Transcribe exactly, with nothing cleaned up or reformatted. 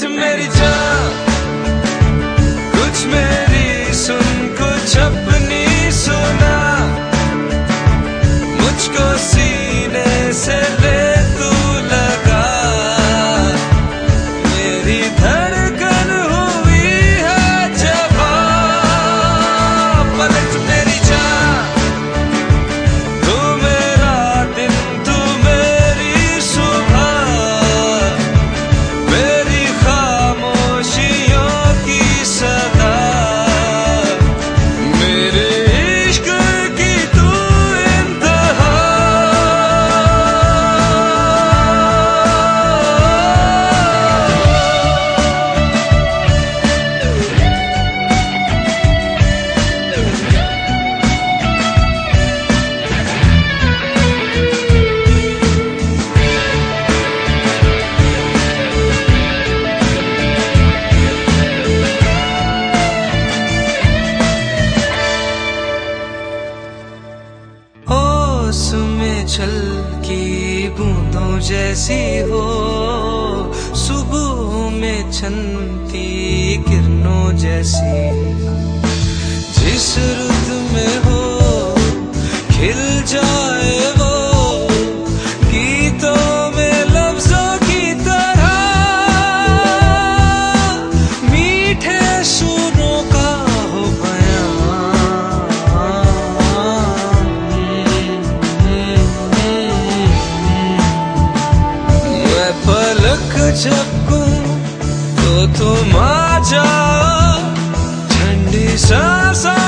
मेरी जान, कुछ मेरी सुन, कुछ अपनी सुना, मुझको सीने से ले तू लगा, मेरी धड़कन हुई है जवां। पलट मेरी जान, तू मेरा दिन, तू मेरी सुबह, मेरी खामोशियों की सदा, मेरे इश्क की तू इंतहा। ओस में छलकी बूंदों जैसी हो, सुबह में छनती किरणों जैसी, जिस रुत में हो खिल जाए वो गीतों में लफ्जों की तरह, मीठे सुरों का हो बयां। मैं पलक झपकूं तो तुम आ जाओ, ठंडी सांसों